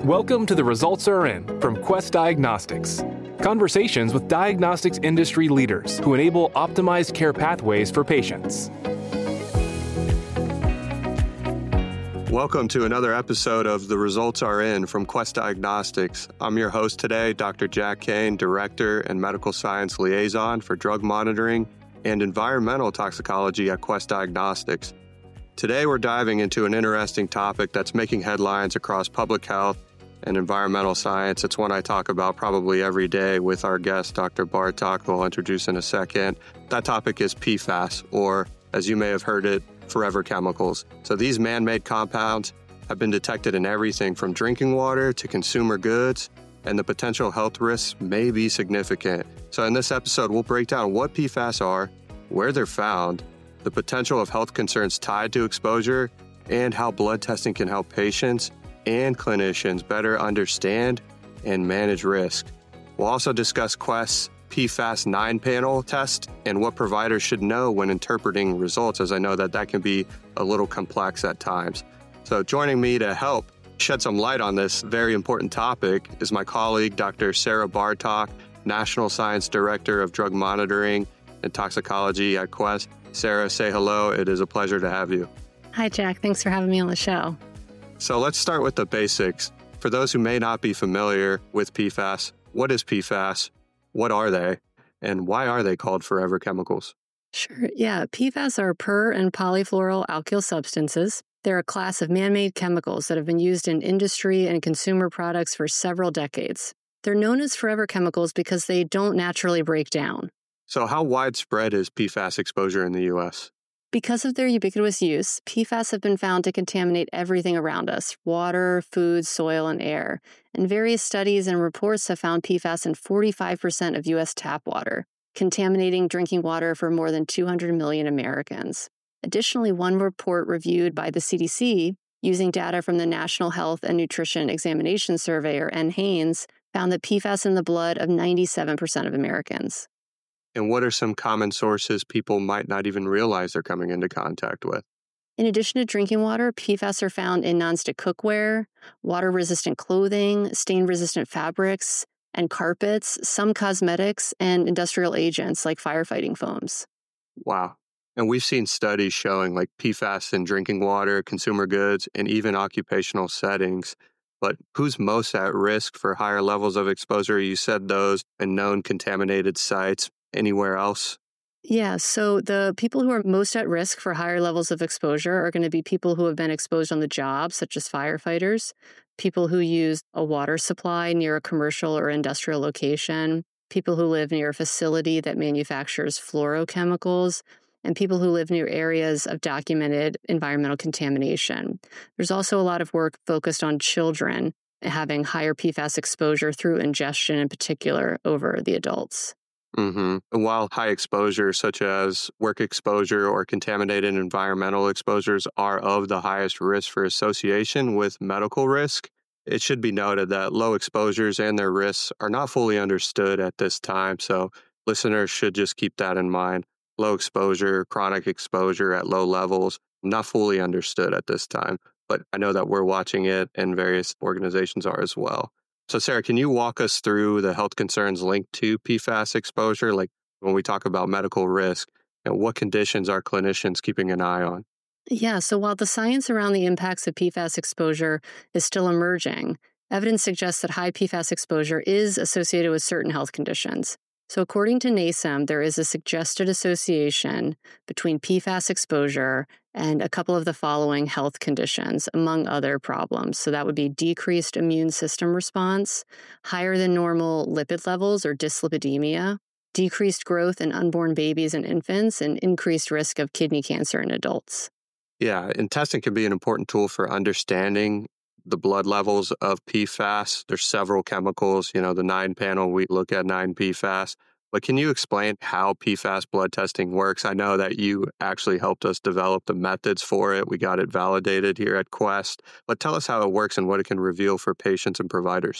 Welcome to The Results Are In from Quest Diagnostics. Conversations with diagnostics industry leaders who enable optimized care pathways for patients. Welcome to another episode of The Results Are In from Quest Diagnostics. I'm your host today, Dr. Jack Kane, Director and Medical Science Liaison for Drug Monitoring and Environmental Toxicology at Quest Diagnostics. Today we're diving into an interesting topic that's making headlines across public health and environmental science. It's one I talk about probably every day with our guest, Dr. Bartok, who I'll introduce in a second. That topic is PFAS, or as you may have heard it, forever chemicals. So these man-made compounds have been detected in everything from drinking water to consumer goods, and the potential health risks may be significant. So in this episode, we'll break down what PFAS are, where they're found, the potential of health concerns tied to exposure, and how blood testing can help patients and clinicians better understand and manage risk. We'll also discuss Quest's PFAS 9-panel test and what providers should know when interpreting results, as I know that can be a little complex at times. So joining me to help shed some light on this very important topic is my colleague, Dr. Sarah Bartok, National Science Director of Drug Monitoring and Toxicology at Quest. Sarah, say hello. It is a pleasure to have you. Hi, Jack. Thanks for having me on the show. So let's start with the basics. For those who may not be familiar with PFAS, what is PFAS? What are they? And why are they called forever chemicals? Sure. Yeah. PFAS are per- and polyfluoroalkyl substances. They're a class of man-made chemicals that have been used in industry and consumer products for several decades. They're known as forever chemicals because they don't naturally break down. So how widespread is PFAS exposure in the U.S.? Because of their ubiquitous use, PFAS have been found to contaminate everything around us: water, food, soil, and air. And various studies and reports have found PFAS in 45% of U.S. tap water, contaminating drinking water for more than 200 million Americans. Additionally, one report reviewed by the CDC, using data from the National Health and Nutrition Examination Survey, or NHANES, found that PFAS in the blood of 97% of Americans. And what are some common sources people might not even realize they're coming into contact with? In addition to drinking water, PFAS are found in nonstick cookware, water-resistant clothing, stain-resistant fabrics and carpets, some cosmetics, and industrial agents like firefighting foams. Wow. And we've seen studies showing like PFAS in drinking water, consumer goods, and even occupational settings. But who's most at risk for higher levels of exposure? You said those in known contaminated sites. Anywhere else? Yeah, so the people who are most at risk for higher levels of exposure are going to be people who have been exposed on the job, such as firefighters, people who use a water supply near a commercial or industrial location, people who live near a facility that manufactures fluorochemicals, and people who live near areas of documented environmental contamination. There's also a lot of work focused on children having higher PFAS exposure through ingestion in particular over the adults. Mm-hmm. And while high exposure, such as work exposure or contaminated environmental exposures, are of the highest risk for association with medical risk, it should be noted that low exposures and their risks are not fully understood at this time. So listeners should just keep that in mind. Low exposure, chronic exposure at low levels, not fully understood at this time. But I know that we're watching it and various organizations are as well. So Sarah, can you walk us through the health concerns linked to PFAS exposure? Like when we talk about medical risk, and what conditions are clinicians keeping an eye on? Yeah, so while the science around the impacts of PFAS exposure is still emerging, evidence suggests that high PFAS exposure is associated with certain health conditions. So according to NASEM, there is a suggested association between PFAS exposure and a couple of the following health conditions, among other problems. So that would be decreased immune system response, higher than normal lipid levels or dyslipidemia, decreased growth in unborn babies and infants, and increased risk of kidney cancer in adults. Yeah, and testing can be an important tool for understanding the blood levels of PFAS. There's several chemicals, the 9-panel, we look at 9-PFAS. But can you explain how PFAS blood testing works? I know that you actually helped us develop the methods for it. We got it validated here at Quest. But tell us how it works and what it can reveal for patients and providers.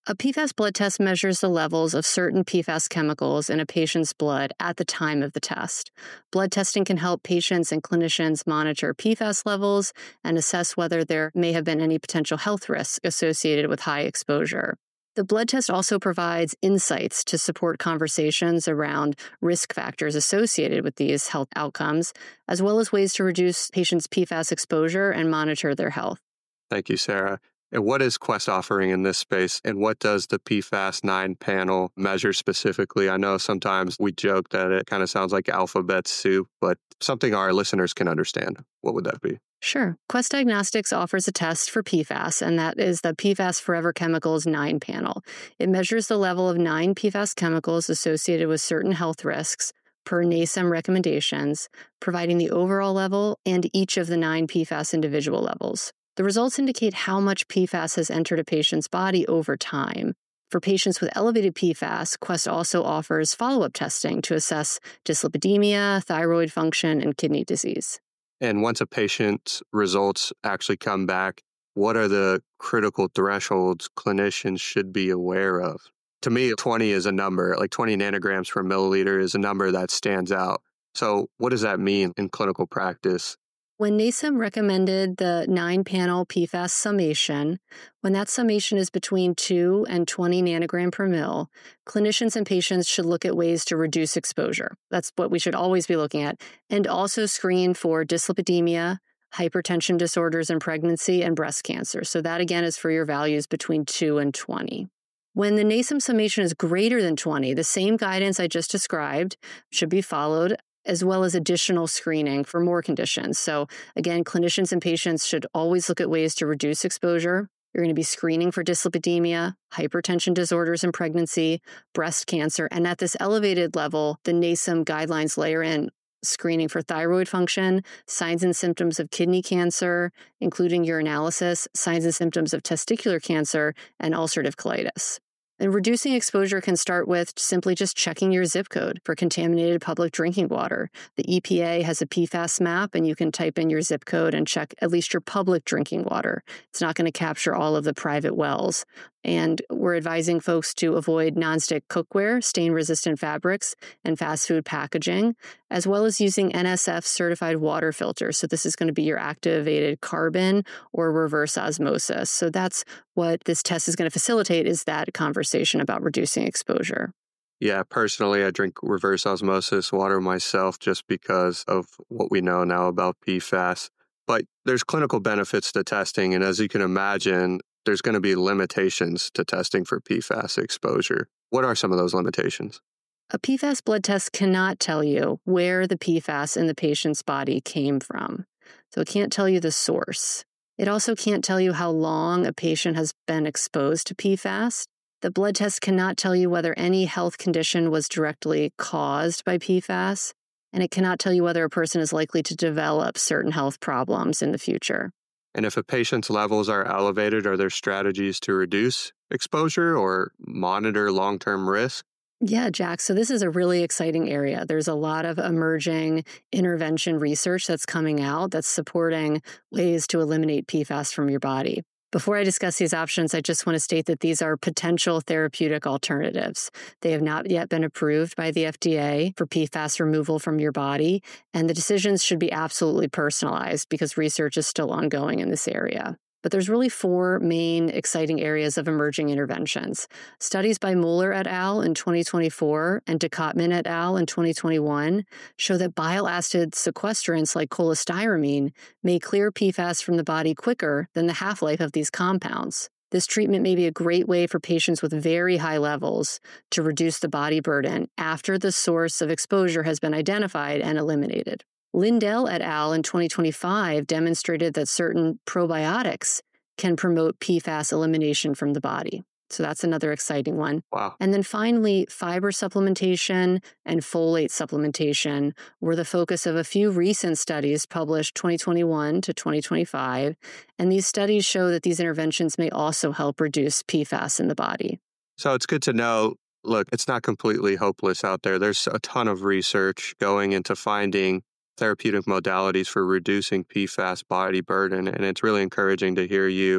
A PFAS blood test measures the levels of certain PFAS chemicals in a patient's blood at the time of the test. Blood testing can help patients and clinicians monitor PFAS levels and assess whether there may have been any potential health risks associated with high exposure. The blood test also provides insights to support conversations around risk factors associated with these health outcomes, as well as ways to reduce patients' PFAS exposure and monitor their health. Thank you, Sarah. And what is Quest offering in this space, and what does the PFAS 9 panel measure specifically? I know sometimes we joke that it kind of sounds like alphabet soup, but something our listeners can understand. What would that be? Sure. Quest Diagnostics offers a test for PFAS, and that is the PFAS Forever Chemicals 9 panel. It measures the level of 9 PFAS chemicals associated with certain health risks per NASEM recommendations, providing the overall level and each of the 9 PFAS individual levels. The results indicate how much PFAS has entered a patient's body over time. For patients with elevated PFAS, Quest also offers follow-up testing to assess dyslipidemia, thyroid function, and kidney disease. And once a patient's results actually come back, what are the critical thresholds clinicians should be aware of? To me, 20 is a number, like 20 nanograms per milliliter is a number that stands out. So what does that mean in clinical practice? When NASEM recommended the 9-panel PFAS summation, when that summation is between 2 and 20 nanogram per mil, clinicians and patients should look at ways to reduce exposure. That's what we should always be looking at, and also screen for dyslipidemia, hypertension disorders in pregnancy, and breast cancer. So that, again, is for your values between 2 and 20. When the NASEM summation is greater than 20, the same guidance I just described should be followed, as well as additional screening for more conditions. So again, clinicians and patients should always look at ways to reduce exposure. You're going to be screening for dyslipidemia, hypertension disorders in pregnancy, breast cancer, and at this elevated level, the NASEM guidelines layer in screening for thyroid function, signs and symptoms of kidney cancer, including urinalysis, signs and symptoms of testicular cancer, and ulcerative colitis. And reducing exposure can start with simply just checking your zip code for contaminated public drinking water. The EPA has a PFAS map, and you can type in your zip code and check at least your public drinking water. It's not going to capture all of the private wells. And we're advising folks to avoid nonstick cookware, stain-resistant fabrics, and fast food packaging, as well as using NSF certified water filters. So this is going to be your activated carbon or reverse osmosis. So that's what this test is going to facilitate, is that conversation about reducing exposure. Yeah, personally, I drink reverse osmosis water myself just because of what we know now about PFAS. But there's clinical benefits to testing, and as you can imagine, there's going to be limitations to testing for PFAS exposure. What are some of those limitations? A PFAS blood test cannot tell you where the PFAS in the patient's body came from. So it can't tell you the source. It also can't tell you how long a patient has been exposed to PFAS. The blood test cannot tell you whether any health condition was directly caused by PFAS, and it cannot tell you whether a person is likely to develop certain health problems in the future. And if a patient's levels are elevated, are there strategies to reduce exposure or monitor long-term risk? Yeah, Jack. So this is a really exciting area. There's a lot of emerging intervention research that's coming out that's supporting ways to eliminate PFAS from your body. Before I discuss these options, I just want to state that these are potential therapeutic alternatives. They have not yet been approved by the FDA for PFAS removal from your body, and the decisions should be absolutely personalized because research is still ongoing in this area. But there's really 4 main exciting areas of emerging interventions. Studies by Mueller et al. In 2024 and de Kottmann et al. In 2021 show that bile acid sequestrants like cholestyramine may clear PFAS from the body quicker than the half-life of these compounds. This treatment may be a great way for patients with very high levels to reduce the body burden after the source of exposure has been identified and eliminated. Lindell et al. In 2025 demonstrated that certain probiotics can promote PFAS elimination from the body. So that's another exciting one. Wow. And then finally, fiber supplementation and folate supplementation were the focus of a few recent studies published 2021 to 2025. And these studies show that these interventions may also help reduce PFAS in the body. So it's good to know, look, it's not completely hopeless out there. There's a ton of research going into finding therapeutic modalities for reducing PFAS body burden. And it's really encouraging to hear you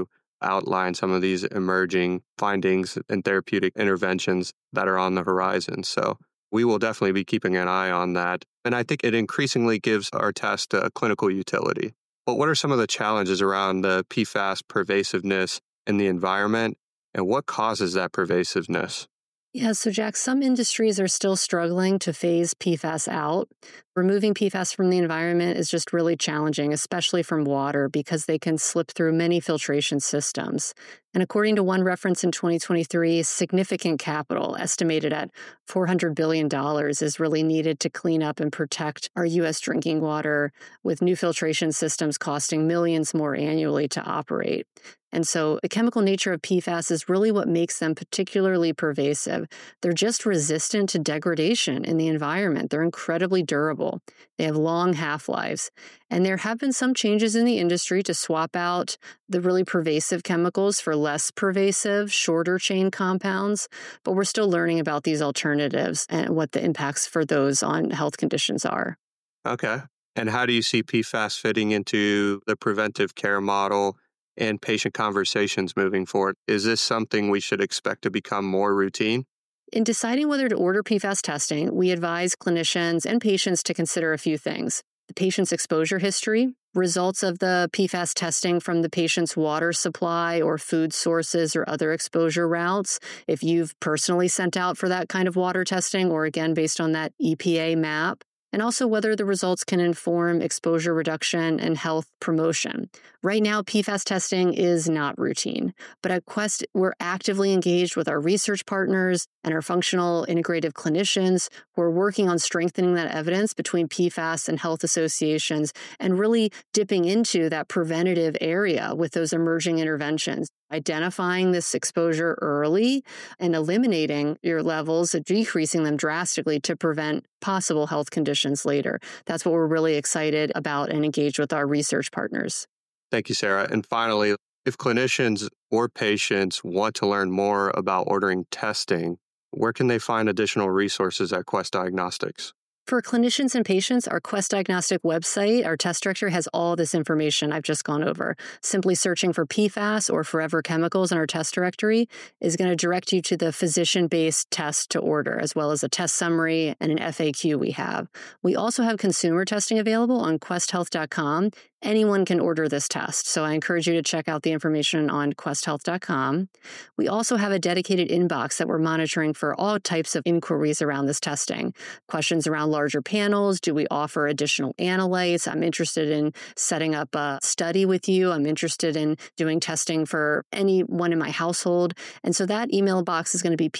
outline some of these emerging findings and therapeutic interventions that are on the horizon. So we will definitely be keeping an eye on that. And I think it increasingly gives our test a clinical utility. But what are some of the challenges around the PFAS pervasiveness in the environment, and what causes that pervasiveness? Yeah, so Jack, some industries are still struggling to phase PFAS out. Removing PFAS from the environment is just really challenging, especially from water, because they can slip through many filtration systems. And according to one reference in 2023, significant capital, estimated at $400 billion, is really needed to clean up and protect our U.S. drinking water, with new filtration systems costing millions more annually to operate. And so the chemical nature of PFAS is really what makes them particularly pervasive. They're just resistant to degradation in the environment. They're incredibly durable. They have long half-lives. And there have been some changes in the industry to swap out the really pervasive chemicals for less pervasive, shorter chain compounds. But we're still learning about these alternatives and what the impacts for those on health conditions are. Okay. And how do you see PFAS fitting into the preventive care model and patient conversations moving forward? Is this something we should expect to become more routine? In deciding whether to order PFAS testing, we advise clinicians and patients to consider a few things: the patient's exposure history, results of the PFAS testing from the patient's water supply or food sources or other exposure routes, if you've personally sent out for that kind of water testing, or again, based on that EPA map, and also whether the results can inform exposure reduction and health promotion. Right now, PFAS testing is not routine, but at Quest, we're actively engaged with our research partners and our functional integrative clinicians who are working on strengthening that evidence between PFAS and health associations and really dipping into that preventative area with those emerging interventions, identifying this exposure early and eliminating your levels, decreasing them drastically to prevent possible health conditions later. That's what we're really excited about and engaged with our research partners. Thank you, Sarah. And finally, if clinicians or patients want to learn more about ordering testing, where can they find additional resources at Quest Diagnostics? For clinicians and patients, our Quest Diagnostic website, our test directory, has all this information I've just gone over. Simply searching for PFAS or forever chemicals in our test directory is going to direct you to the physician-based test to order, as well as a test summary and an FAQ we have. We also have consumer testing available on questhealth.com. Anyone can order this test, so I encourage you to check out the information on questhealth.com. We also have a dedicated inbox that we're monitoring for all types of inquiries around this testing. Questions around larger panels. Do we offer additional analytes? I'm interested in setting up a study with you. I'm interested in doing testing for anyone in my household. And so that email box is going to be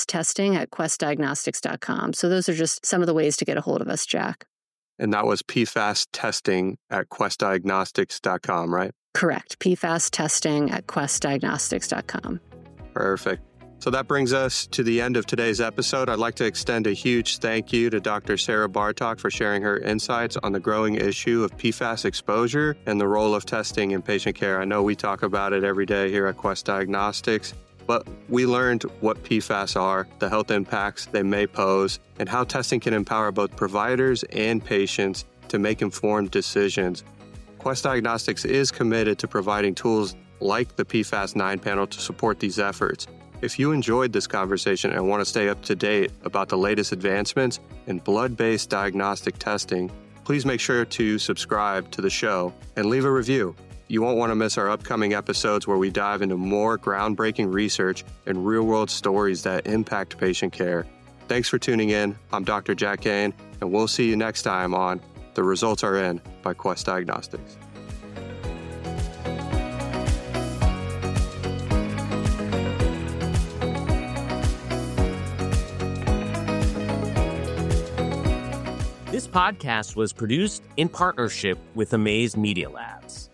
pfastesting@questdiagnostics.com. So those are just some of the ways to get a hold of us, Jack. And that was pfastesting@questdiagnostics.com, right? Correct. pfastesting@questdiagnostics.com. Perfect. So that brings us to the end of today's episode. I'd like to extend a huge thank you to Dr. Sarah Bartok for sharing her insights on the growing issue of PFAS exposure and the role of testing in patient care. I know we talk about it every day here at Quest Diagnostics, but we learned what PFAS are, the health impacts they may pose, and how testing can empower both providers and patients to make informed decisions. Quest Diagnostics is committed to providing tools like the PFAS 9 panel to support these efforts. If you enjoyed this conversation and want to stay up to date about the latest advancements in blood-based diagnostic testing, please make sure to subscribe to the show and leave a review. You won't want to miss our upcoming episodes where we dive into more groundbreaking research and real-world stories that impact patient care. Thanks for tuning in. I'm Dr. Jack Kane, and we'll see you next time on The Results Are In by Quest Diagnostics. This podcast was produced in partnership with Amaze Media Labs.